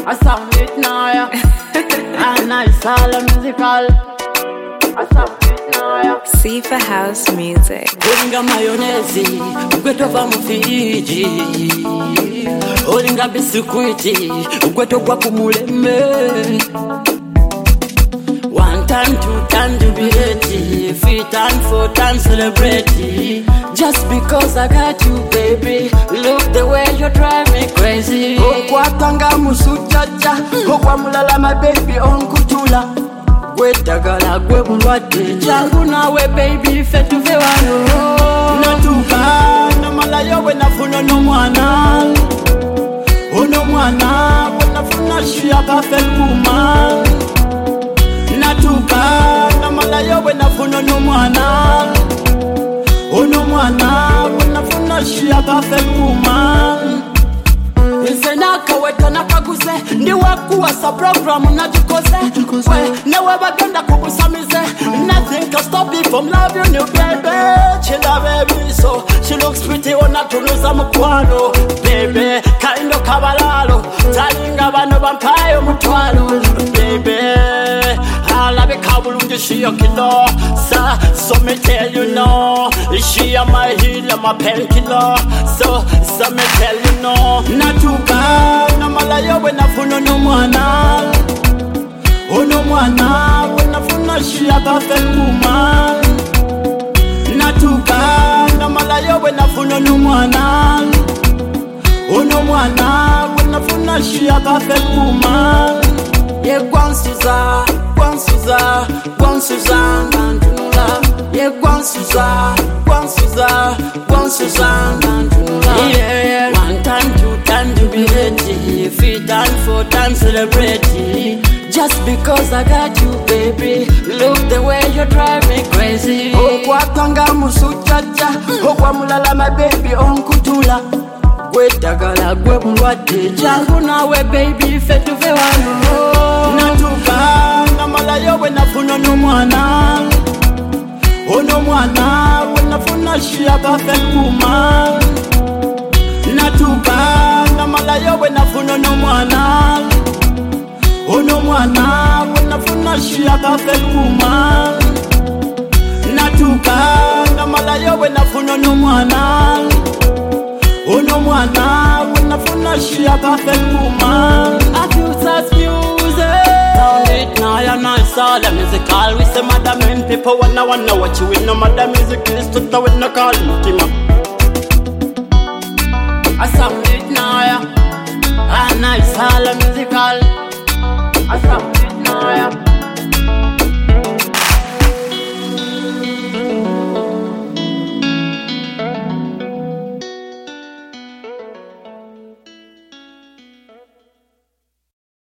I sound it now, yeah. And I all musical. I sound it now, yeah. C for house music. Olinga mayonezi, ugweto va mufiji. Olinga bisikwiti, ugweto kwa kumuleme. 1 time, 2 time, jubilate. 3 time, 4 time, celebrate. Just because I got you, baby. Look the way you drive me crazy. Okwatanga musujaja, okwa mulala my baby onkutula. Gwetagala gwe bulwadde, jangu nawe baby ffe tuve wano. Natuuka namalayo bwe nafuna n'omwana. Ono mwana bwe nafuna she a perfect woman. Natuuka namalayo bwe nafuna n'omwana. Ono mwana bwe nafuna she a perfect woman. Nze nakaweta nakaguze ndi wakuwasa programu nagikoze we newe bagenda kubusamize. Nothing can stop me from loving you baby. Chilla baby so she looks pretty onatunuza mukwano baby. Kaindo kabalalo talinga bano bampayo mutwalo baby. Alabika bulungi she a killer so me tell you no. She a my healer, my painkiller. So me tell you no. Natuka namalayo bwe nafuna n'omwana. Ono mwana bwe nafuna she a perfect woman. Natuka namalayo bwe nafuna n'omwana. Ono mwana bwe nafuna she a perfect woman. Ye gwansuza, gwansuza, gwansuza ngantunula. Ye gwansuza, gwansuza, gwansuza ngantunula. Yeah, 1 time, 2 time, jubilate. 3 time, 4 time, celebrate. Just because I got you, baby. Look the way you drive me crazy. Okwatanga musujaja, okwa mulala my baby onkutula. Gwetagala gwe bulwadde, jangu nawe baby ffe tuve wano. Natuuka namalayo bwe nafuna n'omwana. Ono mwana bwe nafuna she a perfect woman. Natuuka namalayo bwe nafuna n'omwana. Ono mwana bwe nafuna she a perfect woman. Natuuka namalayo bwe nafuna n'omwana. Ono mwana bwe nafuna she a perfect woman. Abusers music. Sound it now, you're nice, all the musical. We say madam and people wanna watch you in no madam music is to the with no call Tima. I sound it now, yeah. Ah, nice, all the musical.